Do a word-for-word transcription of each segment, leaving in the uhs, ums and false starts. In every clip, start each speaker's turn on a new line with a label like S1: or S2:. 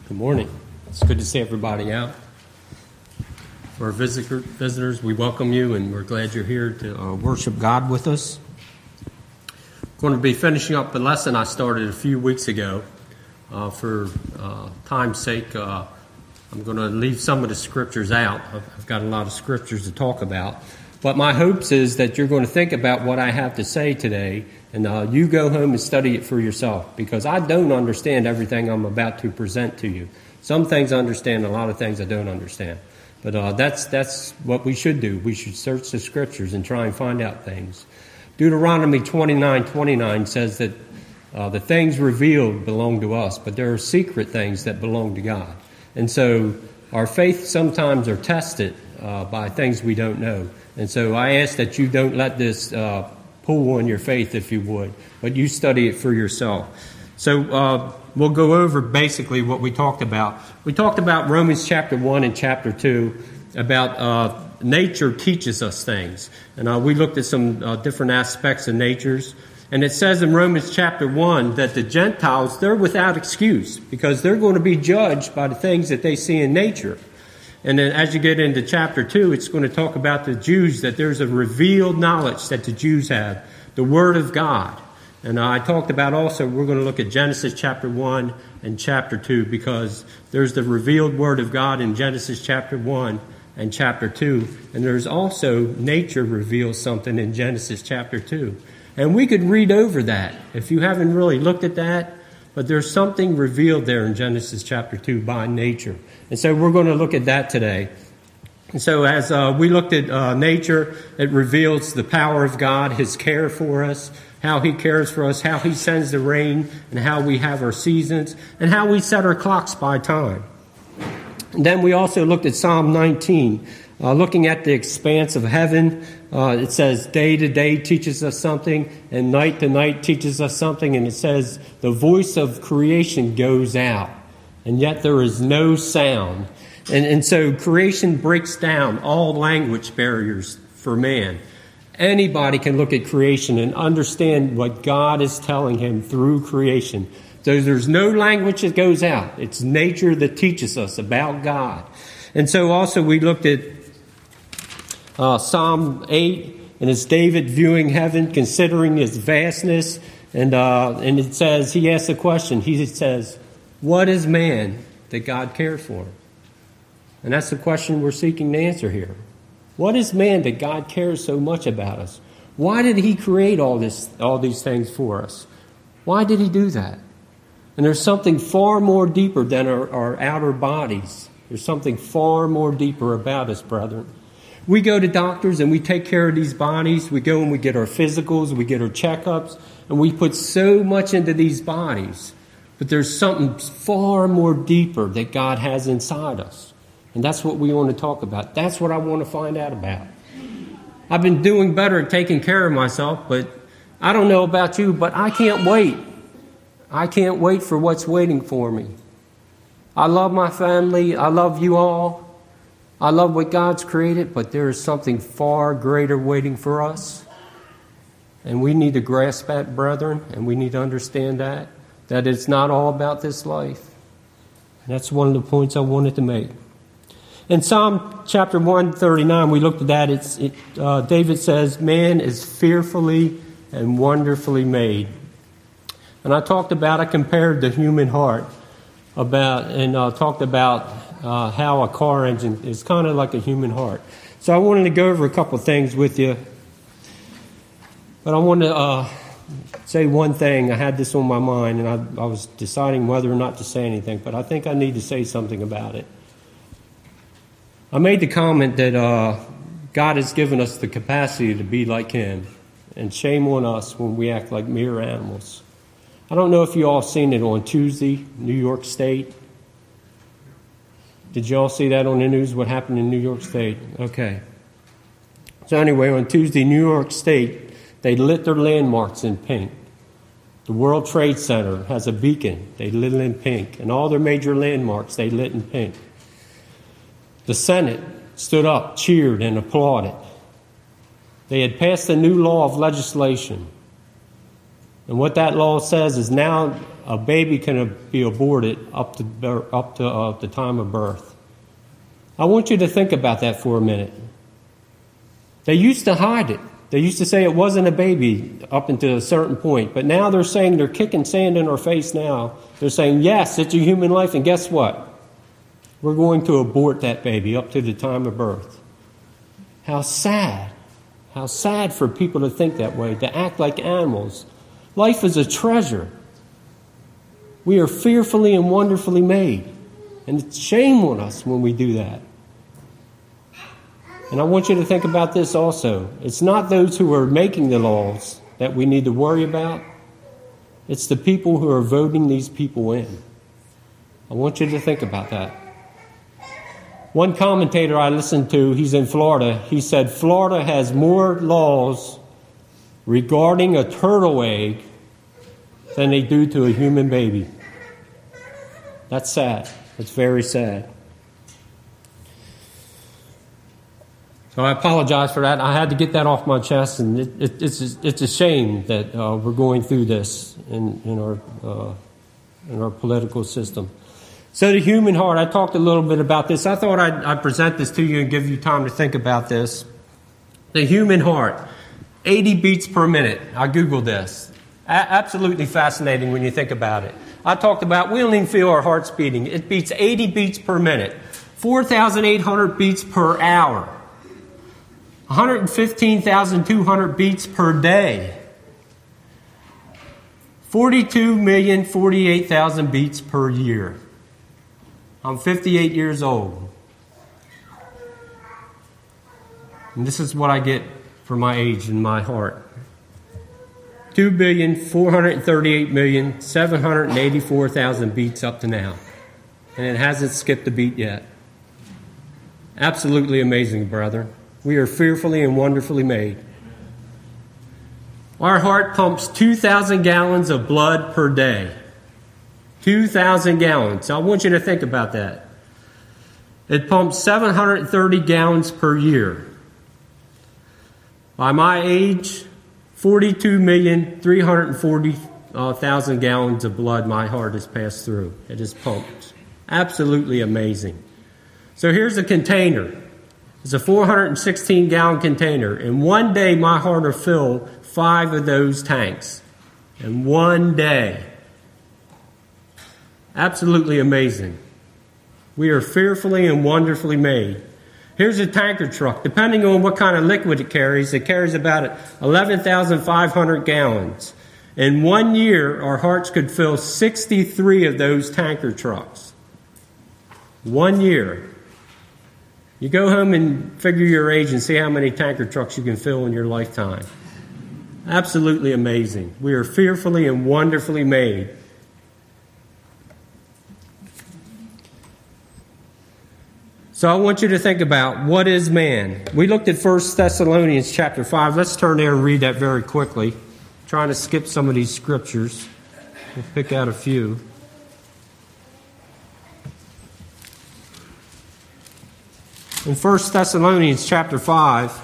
S1: Good morning. It's good to see everybody out. For our visitor, visitors, we welcome you, and we're glad you're here to uh, worship God with us. I'm going to be finishing up the lesson I started a few weeks ago. Uh, for uh, time's sake, uh, I'm going to leave some of the scriptures out. I've, I've got a lot of scriptures to talk about. But my hopes is that you're going to think about what I have to say today, and uh, you go home and study it for yourself, because I don't understand everything I'm about to present to you. Some things I understand, a lot of things I don't understand. But uh, that's that's what we should do. We should search the scriptures and try and find out things. Deuteronomy twenty-nine twenty-nine says that uh, the things revealed belong to us, but there are secret things that belong to God. And so our faith sometimes are tested uh, by things we don't know. And so I ask that you don't let this uh, pull on your faith, if you would, but you study it for yourself. So uh, we'll go over basically what we talked about. We talked about Romans chapter one and chapter two, about uh, nature teaches us things. And uh, we looked at some uh, different aspects of natures. And it says in Romans chapter one that the Gentiles, they're without excuse, because they're going to be judged by the things that they see in nature. And then as you get into chapter two, it's going to talk about the Jews, that there's a revealed knowledge that the Jews have, the Word of God. And I talked about also, we're going to look at Genesis chapter one and chapter two, because there's the revealed Word of God in Genesis chapter one and chapter two. And there's also nature reveals something in Genesis chapter two. And we could read over that if you haven't really looked at that. But there's something revealed there in Genesis chapter two by nature. And so we're going to look at that today. And so as uh, we looked at uh, nature, it reveals the power of God, His care for us, how He cares for us, how He sends the rain, and how we have our seasons, and how we set our clocks by time. And then we also looked at Psalm nineteen, uh, looking at the expanse of heaven. Uh, it says day to day teaches us something, and night to night teaches us something. And it says the voice of creation goes out, and yet there is no sound. And, and so creation breaks down all language barriers for man. Anybody can look at creation and understand what God is telling him through creation. So there's no language that goes out. It's nature that teaches us about God. And so also we looked at uh, Psalm eight, and it's David viewing heaven, considering its vastness. And, uh, and it says, he asks a question. He says, what is man that God cares for? And that's the question we're seeking to answer here. What is man that God cares so much about us? Why did He create all this, all these things for us? Why did He do that? And there's something far more deeper than our, our outer bodies. There's something far more deeper about us, brethren. We go to doctors and we take care of these bodies. We go and we get our physicals, we get our checkups, and we put so much into these bodies. But there's something far more deeper that God has inside us. And that's what we want to talk about. That's what I want to find out about. I've been doing better at taking care of myself, but I don't know about you, but I can't wait. I can't wait for what's waiting for me. I love my family. I love you all. I love what God's created, but there is something far greater waiting for us. And we need to grasp that, brethren, and we need to understand that, that it's not all about this life. And that's one of the points I wanted to make. In Psalm chapter one thirty-nine, we looked at that. It's, it, uh, David says, man is fearfully and wonderfully made. And I talked about, I compared the human heart about, and uh, talked about uh, how a car engine is kind of like a human heart. So I wanted to go over a couple things with you. But I want to uh, say one thing. I had this on my mind, and I, I was deciding whether or not to say anything, but I think I need to say something about it. I made the comment that uh, God has given us the capacity to be like Him, and shame on us when we act like mere animals. I don't know if you all seen it on Tuesday, New York State. Did you all see that on the news, what happened in New York State? Okay. So anyway, on Tuesday, New York State, they lit their landmarks in pink. The World Trade Center has a beacon. They lit it in pink. And all their major landmarks, they lit in pink. The Senate stood up, cheered, and applauded. They had passed a new law of legislation And what that law says is now a baby can be aborted up to up to uh, the time of birth. I want you to think about that for a minute. They used to hide it. They used to say it wasn't a baby up until a certain point. But now they're saying, they're kicking sand in our face now. They're saying, yes, it's a human life. And guess what? We're going to abort that baby up to the time of birth. How sad. How sad for people to think that way, to act like animals. Life is a treasure. We are fearfully and wonderfully made. And it's shame on us when we do that. And I want you to think about this also. It's not those who are making the laws that we need to worry about. It's the people who are voting these people in. I want you to think about that. One commentator I listened to, he's in Florida, he said Florida has more laws regarding a turtle egg than they do to a human baby. That's sad. It's very sad. So I apologize for that. I had to get that off my chest, and it, it, it's it's a shame that uh, we're going through this in in our uh, in our political system. So the human heart. I talked a little bit about this. I thought I'd, I'd present this to you and give you time to think about this. The human heart, eighty beats per minute. I googled this. A- absolutely fascinating when you think about it. I talked about we don't even feel our hearts beating. It beats eighty beats per minute, four thousand eight hundred beats per hour, one hundred fifteen thousand two hundred beats per day, forty-two million forty-eight thousand beats per year. I'm fifty-eight years old. And this is what I get for my age and my heart. two billion four hundred thirty-eight million seven hundred eighty-four thousand beats up to now. And it hasn't skipped a beat yet. Absolutely amazing, brother. We are fearfully and wonderfully made. Our heart pumps two thousand gallons of blood per day. two thousand gallons. I want you to think about that. It pumps seven hundred thirty gallons per year. By my age, forty-two million three hundred forty thousand gallons of blood my heart has passed through. It is pumped. Absolutely amazing. So here's a container. It's a four hundred sixteen gallon container. And one day my heart will fill five of those tanks. In one day. Absolutely amazing. We are fearfully and wonderfully made. Here's a tanker truck. Depending on what kind of liquid it carries, it carries about eleven thousand five hundred gallons. In one year, our hearts could fill sixty-three of those tanker trucks. One year. You go home and figure your age and see how many tanker trucks you can fill in your lifetime. Absolutely amazing. We are fearfully and wonderfully made. So I want you to think about, what is man? We looked at First Thessalonians chapter five. Let's turn there and read that very quickly. I'm trying to skip some of these scriptures. We'll pick out a few. In First Thessalonians chapter five,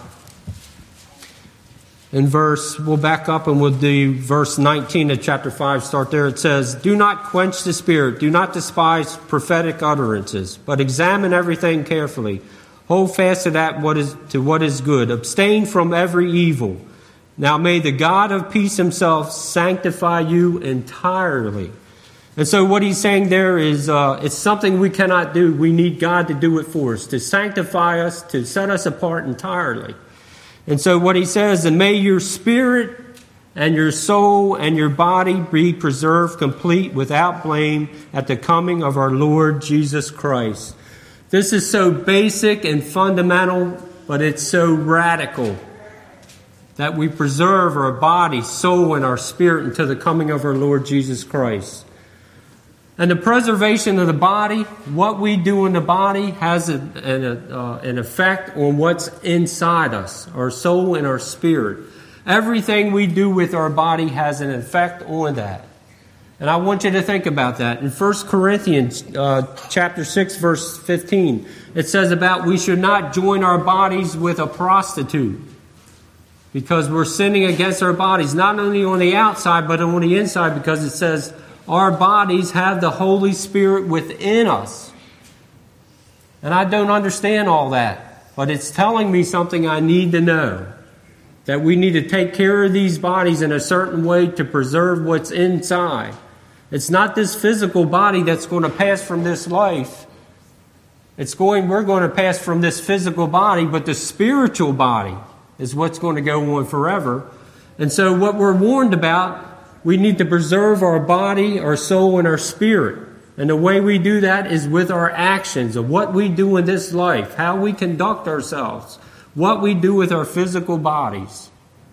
S1: in verse, we'll back up and we'll do verse nineteen of chapter five, start there. It says, "Do not quench the spirit, do not despise prophetic utterances, but examine everything carefully. Hold fast to that what is to what is good. Abstain from every evil. Now may the God of peace himself sanctify you entirely." And so what he's saying there is, uh, it's something we cannot do. We need God to do it for us, to sanctify us, to set us apart entirely. And so what he says, "And may your spirit and your soul and your body be preserved complete without blame at the coming of our Lord Jesus Christ." This is so basic and fundamental, but it's so radical, that we preserve our body, soul, and our spirit until the coming of our Lord Jesus Christ. And the preservation of the body, what we do in the body, has a, an, uh, an effect on what's inside us, our soul and our spirit. Everything we do with our body has an effect on that. And I want you to think about that. In First Corinthians uh, chapter six, verse fifteen, it says about we should not join our bodies with a prostitute. because we're sinning against our bodies, not only on the outside, but on the inside, because it says our bodies have the Holy Spirit within us. And I don't understand all that, but it's telling me something I need to know. That we need to take care of these bodies in a certain way to preserve what's inside. It's not this physical body that's going to pass from this life. It's going, we're going to pass from this physical body, but the spiritual body is what's going to go on forever. And so what we're warned about, we need to preserve our body, our soul, and our spirit. And the way we do that is with our actions of what we do in this life, how we conduct ourselves, what we do with our physical bodies.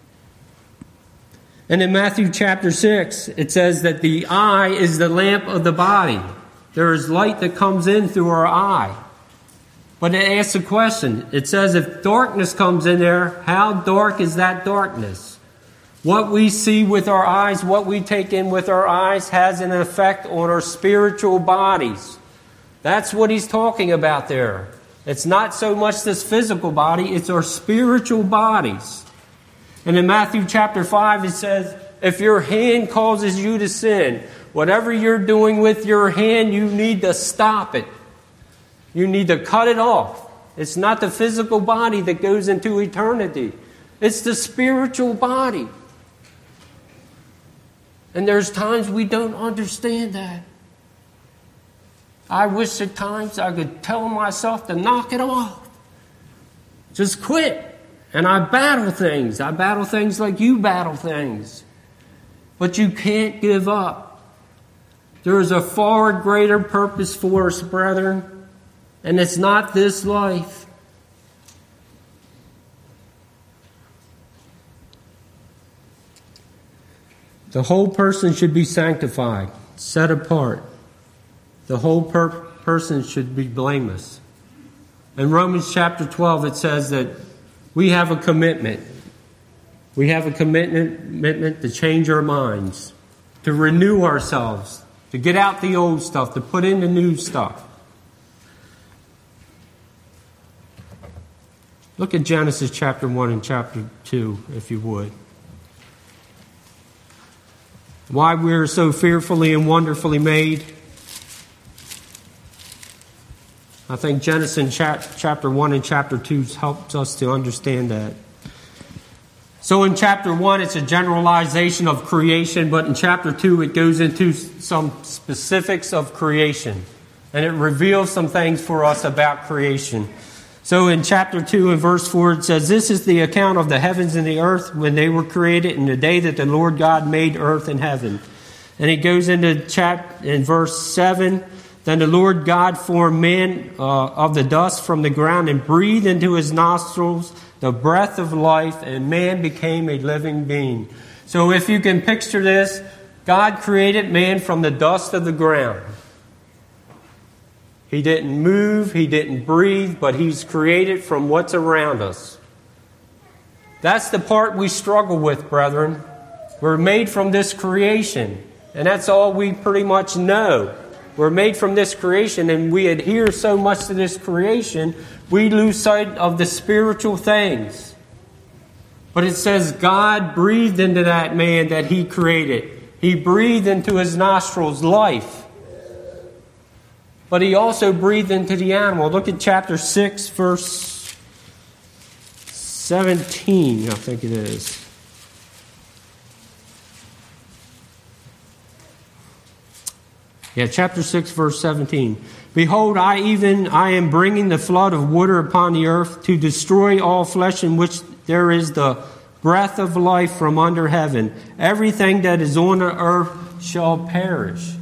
S1: And in Matthew chapter six, it says that the eye is the lamp of the body. There is light that comes in through our eye. But it asks a question. It says if darkness comes in there, how dark is that darkness? What we see with our eyes, what we take in with our eyes has an effect on our spiritual bodies. That's what he's talking about there. It's not so much this physical body, it's our spiritual bodies. And in Matthew chapter five, it says, if your hand causes you to sin, whatever you're doing with your hand, you need to stop it. You need to cut it off. It's not the physical body that goes into eternity. It's the spiritual body. And there's times we don't understand that. I wish at times I could tell myself to knock it off. Just quit. And I battle things. I battle things like you battle things. But you can't give up. There is a far greater purpose for us, brethren. And it's not this life. The whole person should be sanctified, set apart. The whole per- person should be blameless. In Romans chapter twelve, it says that we have a commitment. We have a commitment, commitment to change our minds, to renew ourselves, to get out the old stuff, to put in the new stuff. Look at Genesis chapter one and chapter two, if you would. Why we are so fearfully and wonderfully made. I think Genesis chapter one and chapter two helps us to understand that. So in chapter one, it's a generalization of creation, but in chapter two, it goes into some specifics of creation. And it reveals some things for us about creation. So in chapter two and verse four, it says, this is the account of the heavens and the earth when they were created in the day that the Lord God made earth and heaven. And it goes into chapter in verse seven. Then the Lord God formed man uh, of the dust from the ground and breathed into his nostrils the breath of life, and man became a living being. So if you can picture this, God created man from the dust of the ground. He didn't move, he didn't breathe, but he's created from what's around us. That's the part we struggle with, brethren. We're made from this creation, and that's all we pretty much know. We're made from this creation, and we adhere so much to this creation, we lose sight of the spiritual things. But it says God breathed into that man that he created. He breathed into his nostrils life. But he also breathed into the animal. Look at chapter six, verse seventeen, I think it is. Yeah, chapter six, verse seventeen. Behold, I even, I am bringing the flood of water upon the earth to destroy all flesh in which there is the breath of life from under heaven. Everything that is on the earth shall perish.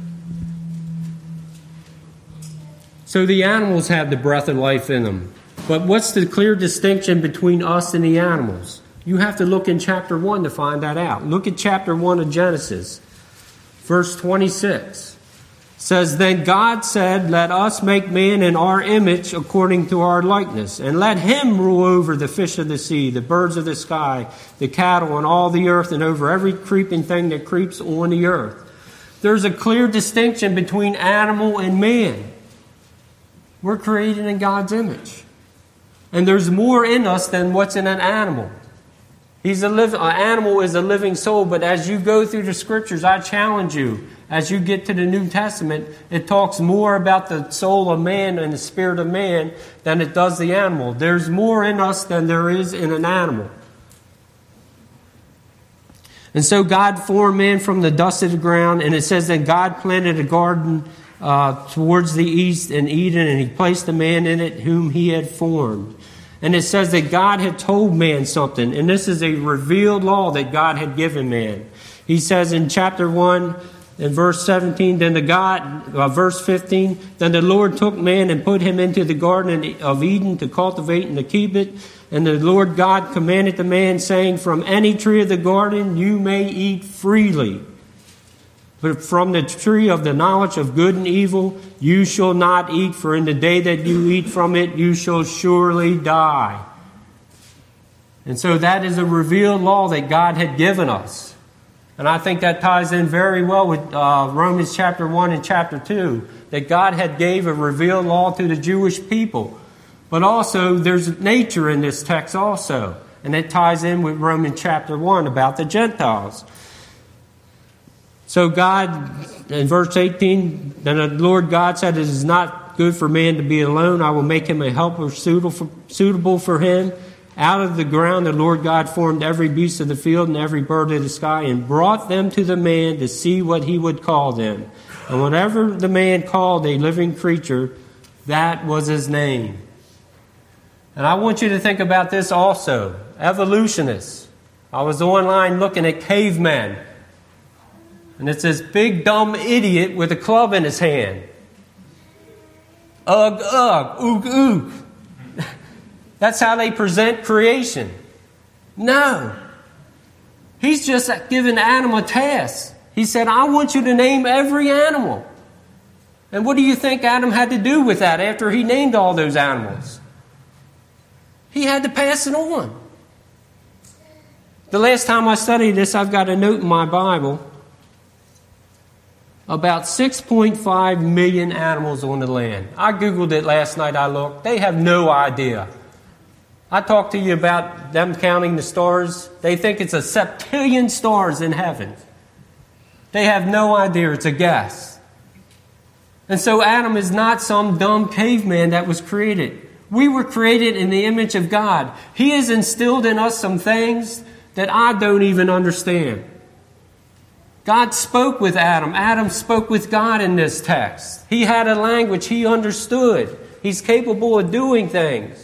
S1: So the animals have the breath of life in them. But what's the clear distinction between us and the animals? You have to look in chapter one to find that out. Look at chapter one of Genesis, verse twenty-six. It says, then God said, let us make man in our image according to our likeness, and let him rule over the fish of the sea, the birds of the sky, the cattle, and all the earth, and over every creeping thing that creeps on the earth. There's a clear distinction between animal and man. We're created in God's image. And there's more in us than what's in an animal. He's a live, an animal is a living soul, but as you go through the scriptures, I challenge you, as you get to the New Testament, it talks more about the soul of man and the spirit of man than it does the animal. There's more in us than there is in an animal. And so God formed man from the dust of the ground, and it says that God planted a garden uh, towards the east in Eden, and He placed a man in it whom He had formed. And it says that God had told man something, and this is a revealed law that God had given man. He says in chapter one, in verse seventeen, then the God, uh, verse fifteen, then the Lord took man and put him into the garden of Eden to cultivate and to keep it. And the Lord God commanded the man, saying, from any tree of the garden you may eat freely, but from the tree of the knowledge of good and evil you shall not eat, for in the day that you eat from it you shall surely die. And so that is a revealed law that God had given us. And I think that ties in very well with uh, Romans chapter one and chapter two, that God had gave a revealed law to the Jewish people. But also there's nature in this text also. And it ties in with Romans chapter one about the Gentiles. So God, in verse eighteen, then the Lord God said, it is not good for man to be alone. I will make him a helper suitable for him. Out of the ground the Lord God formed every beast of the field and every bird of the sky and brought them to the man to see what he would call them. And whatever the man called a living creature, that was his name. And I want you to think about this also. Evolutionists. I was online looking at cavemen. And it's this big dumb idiot with a club in his hand. Ugh, ugh, oog, oog. That's how they present creation. No. He's just given Adam a task. He said, I want you to name every animal. And what do you think Adam had to do with that after he named all those animals? He had to pass it on. The last time I studied this, I've got a note in my Bible. About six point five million animals on the land. I Googled it last night, I looked. They have no idea. I talked to you about them counting the stars. They think it's a septillion stars in heaven. They have no idea. It's a guess. And so Adam is not some dumb caveman that was created. We were created in the image of God. He has instilled in us some things that I don't even understand. God spoke with Adam. Adam spoke with God in this text. He had a language he understood. He's capable of doing things.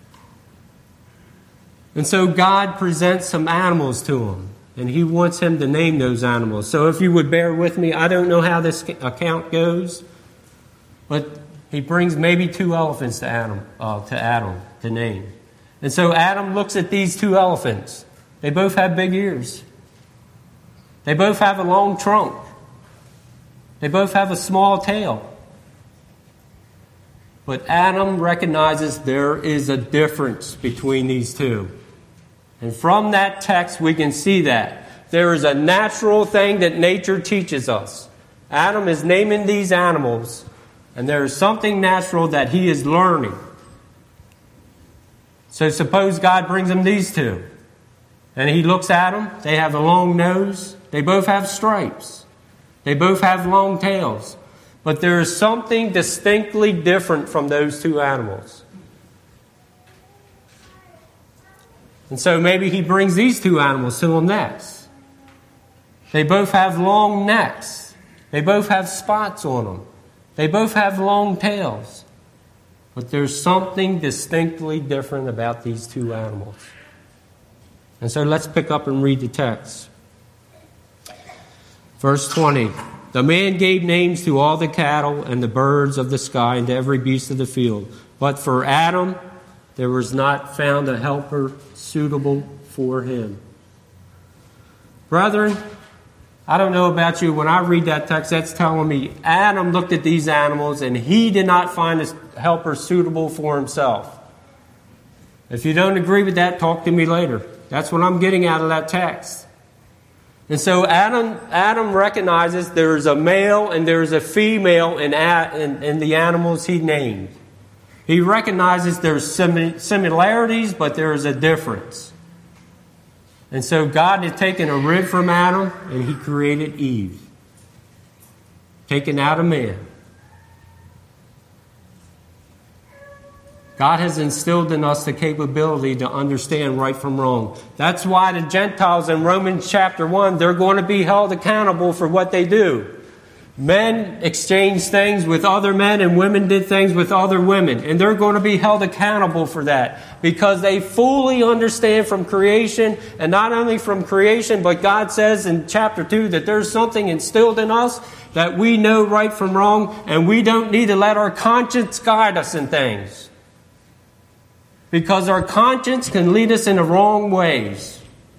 S1: And so God presents some animals to him. And he wants him to name those animals. So if you would bear with me, I don't know how this account goes. But he brings maybe two elephants to Adam, uh, to Adam to name. And so Adam looks at these two elephants. They both have big ears. They both have a long trunk. They both have a small tail. But Adam recognizes there is a difference between these two. And from that text we can see that. There is a natural thing that nature teaches us. Adam is naming these animals, and there is something natural that he is learning. So suppose God brings him these two. And he looks at them. They have a long nose. They both have stripes. They both have long tails. But there is something distinctly different from those two animals. And so maybe he brings these two animals to him next. They both have long necks. They both have spots on them. They both have long tails. But there's something distinctly different about these two animals. And so let's pick up and read the text. Verse twenty. The man gave names to all the cattle and the birds of the sky and to every beast of the field. But for Adam, there was not found a helper suitable for him. Brethren, I don't know about you. When I read that text, that's telling me Adam looked at these animals and he did not find a helper suitable for himself. If you don't agree with that, talk to me later. That's what I'm getting out of that text. And so Adam, Adam recognizes there is a male and there is a female in, in, in the animals he named. He recognizes there's similarities, but there is a difference. And so God had taken a rib from Adam and he created Eve. Taken out of man. God has instilled in us the capability to understand right from wrong. That's why the Gentiles in Romans chapter one, they're going to be held accountable for what they do. Men exchanged things with other men and women did things with other women. And they're going to be held accountable for that because they fully understand from creation, and not only from creation, but God says in chapter two that there's something instilled in us that we know right from wrong, and we don't need to let our conscience guide us in things. Because our conscience can lead us in the wrong ways.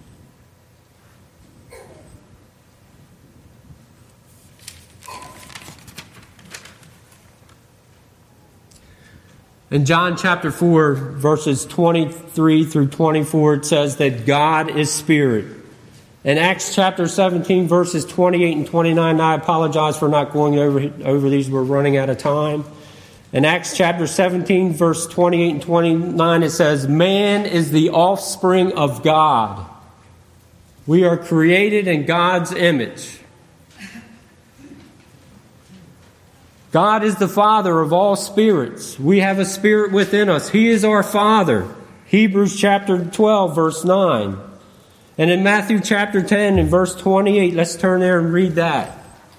S1: In John chapter four, verses twenty-three through twenty-four, it says that God is spirit. In Acts chapter seventeen, verses twenty-eight and twenty-nine, I apologize for not going over, over these. We're running out of time. In Acts chapter seventeen, verse twenty-eight and twenty-nine, it says, man is the offspring of God. We are created in God's image. God is the Father of all spirits. We have a spirit within us. He is our Father. Hebrews chapter twelve, verse nine. And in Matthew chapter ten and verse twenty-eight, let's turn there and read that.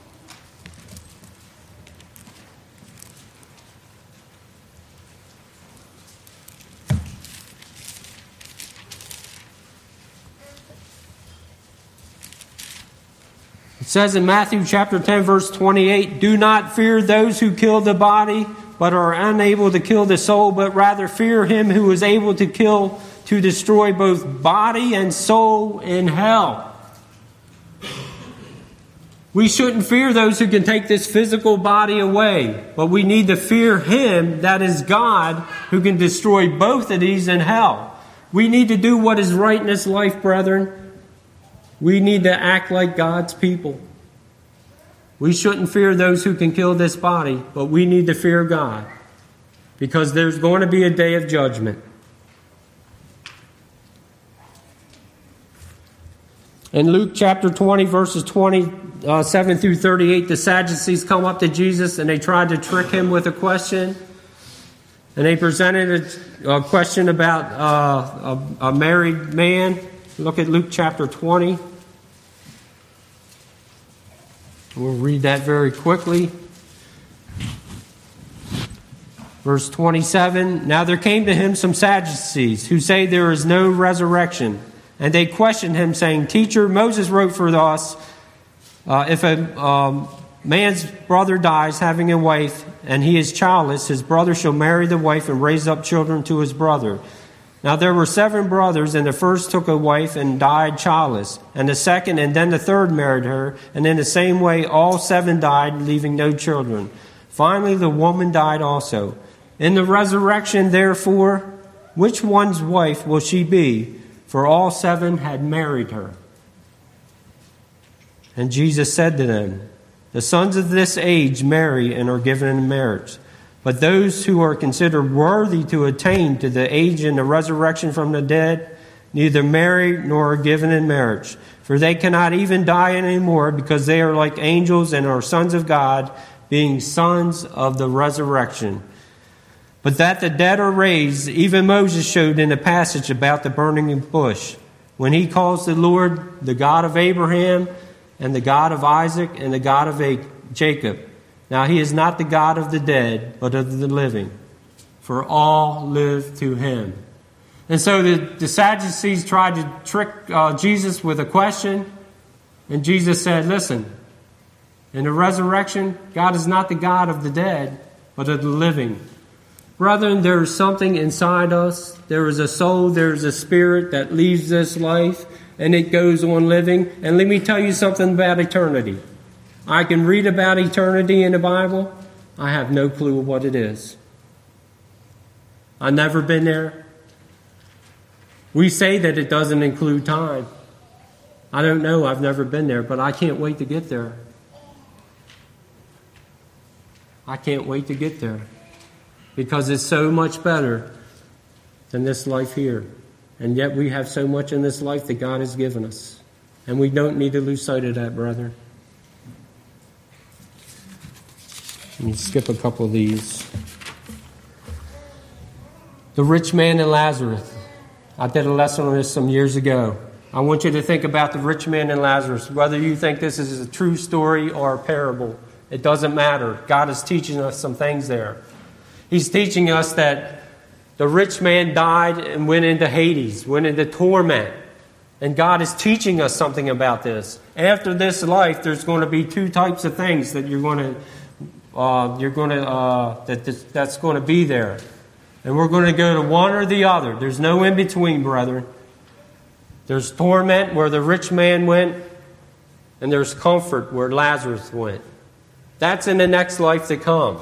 S1: It says in Matthew chapter ten, verse twenty-eight, do not fear those who kill the body, but are unable to kill the soul, but rather fear him who is able to kill, to destroy both body and soul in hell. We shouldn't fear those who can take this physical body away, but we need to fear him, that is God, who can destroy both of these in hell. We need to do what is right in this life, brethren. We need to act like God's people. We shouldn't fear those who can kill this body, but we need to fear God, because there's going to be a day of judgment. In Luke chapter twenty, verses twenty-seven through thirty-eight, the Sadducees come up to Jesus and they tried to trick him with a question. And they presented a, a question about uh, a, a married man. Look at Luke chapter twenty. We'll read that very quickly. Verse twenty-seven. Now there came to him some Sadducees who say there is no resurrection. And they questioned him, saying, Teacher, Moses wrote for us, uh, if a um, man's brother dies having a wife, and he is childless, his brother shall marry the wife and raise up children to his brother. Now there were seven brothers, and the first took a wife and died childless, and the second and then the third married her, and in the same way all seven died, leaving no children. Finally the woman died also. In the resurrection, therefore, which one's wife will she be? For all seven had married her. And Jesus said to them, the sons of this age marry and are given in marriage. But those who are considered worthy to attain to the age and the resurrection from the dead, neither marry nor are given in marriage. For they cannot even die anymore, because they are like angels and are sons of God, being sons of the resurrection. But that the dead are raised, even Moses showed in the passage about the burning bush, when he calls the Lord the God of Abraham and the God of Isaac and the God of Jacob. Now he is not the God of the dead, but of the living. For all live to him. And so the, the Sadducees tried to trick uh, Jesus with a question. And Jesus said, listen, in the resurrection, God is not the God of the dead, but of the living. Brethren, there is something inside us. There is a soul, there is a spirit that leaves this life, and it goes on living. And let me tell you something about eternity. I can read about eternity in the Bible. I have no clue what it is. I've never been there. We say that it doesn't include time. I don't know. I've never been there, but I can't wait to get there. I can't wait to get there, because it's so much better than this life here. And yet we have so much in this life that God has given us. And we don't need to lose sight of that, brethren. Let me skip a couple of these. The rich man and Lazarus. I did a lesson on this some years ago. I want you to think about the rich man and Lazarus. Whether you think this is a true story or a parable, it doesn't matter. God is teaching us some things there. He's teaching us that the rich man died and went into Hades, went into torment. And God is teaching us something about this. After this life, there's going to be two types of things that you're going to, uh, you're going to, uh, that this, that's going to be there. And we're going to go to one or the other. There's no in between, brethren. There's torment where the rich man went, and there's comfort where Lazarus went. That's in the next life to come.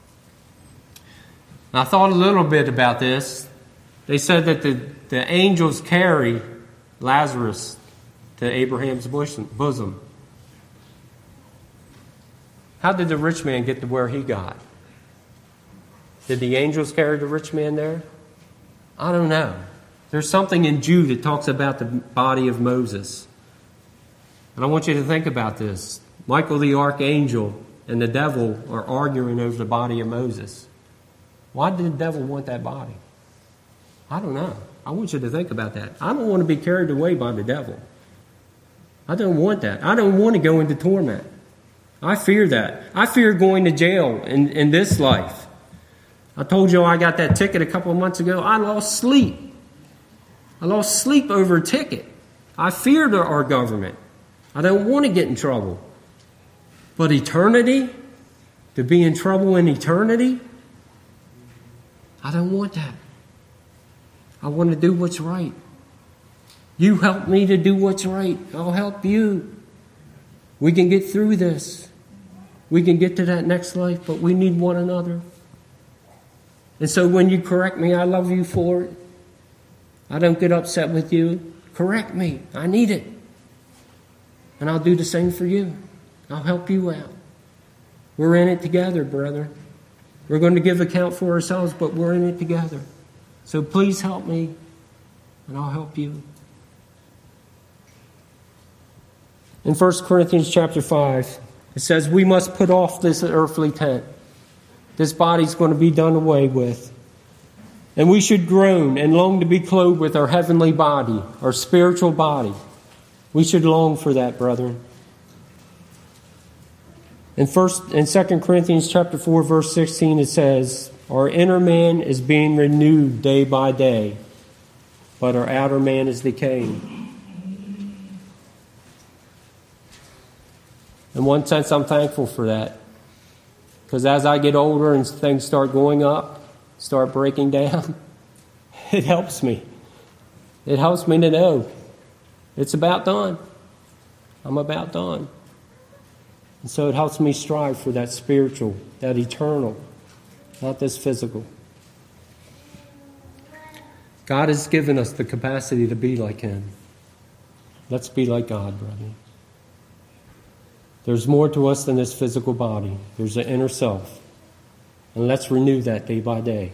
S1: I thought a little bit about this. They said that the, the angels carry Lazarus to Abraham's bosom. How did the rich man get to where he got? Did the angels carry the rich man there? I don't know. There's something in Jude that talks about the body of Moses. And I want you to think about this. Michael the archangel and the devil are arguing over the body of Moses. Why did the devil want that body? I don't know. I want you to think about that. I don't want to be carried away by the devil. I don't want that. I don't want to go into torment. I fear that. I fear going to jail in, in this life. I told you I got that ticket a couple of months ago. I lost sleep. I lost sleep over a ticket. I fear our government. I don't want to get in trouble. But eternity, to be in trouble in eternity, I don't want that. I want to do what's right. You help me to do what's right. I'll help you. We can get through this. We can get to that next life, but we need one another. And so when you correct me, I love you for it. I don't get upset with you. Correct me. I need it. And I'll do the same for you. I'll help you out. We're in it together, brethren. We're going to give account for ourselves, but we're in it together. So please help me, and I'll help you. In First Corinthians chapter five, it says, we must put off this earthly tent. This body's going to be done away with. And we should groan and long to be clothed with our heavenly body, our spiritual body. We should long for that, brethren. In first in Second Corinthians chapter four, verse sixteen, it says, our inner man is being renewed day by day, but our outer man is decaying. In one sense, I'm thankful for that. Because as I get older and things start going up, start breaking down, it helps me. It helps me to know it's about done. I'm about done. And so it helps me strive for that spiritual, that eternal, not this physical. God has given us the capacity to be like Him. Let's be like God, brother. There's more to us than this physical body. There's an inner self. And let's renew that day by day.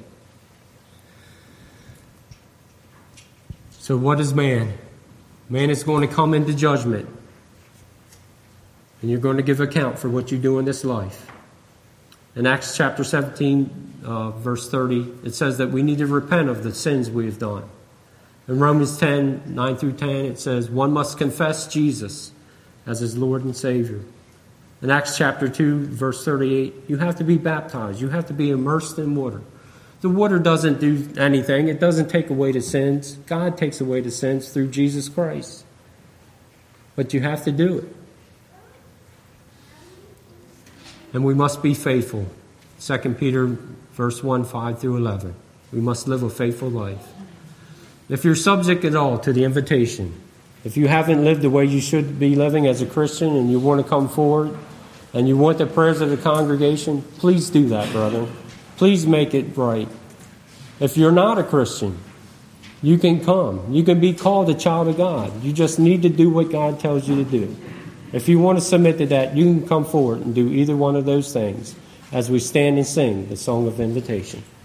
S1: So what is man? Man is going to come into judgment. And you're going to give account for what you do in this life. In Acts chapter seventeen, uh, verse thirty, it says that we need to repent of the sins we have done. In Romans ten, nine through ten, it says one must confess Jesus as his Lord and Savior. In Acts chapter two, verse thirty-eight, you have to be baptized. You have to be immersed in water. The water doesn't do anything. It doesn't take away the sins. God takes away the sins through Jesus Christ. But you have to do it. And we must be faithful. Second Peter verse one, five through eleven. We must live a faithful life. If you're subject at all to the invitation, if you haven't lived the way you should be living as a Christian and you want to come forward and you want the prayers of the congregation, please do that, brother. Please make it right. If you're not a Christian, you can come. You can be called a child of God. You just need to do what God tells you to do. If you want to submit to that, you can come forward and do either one of those things as we stand and sing the song of invitation.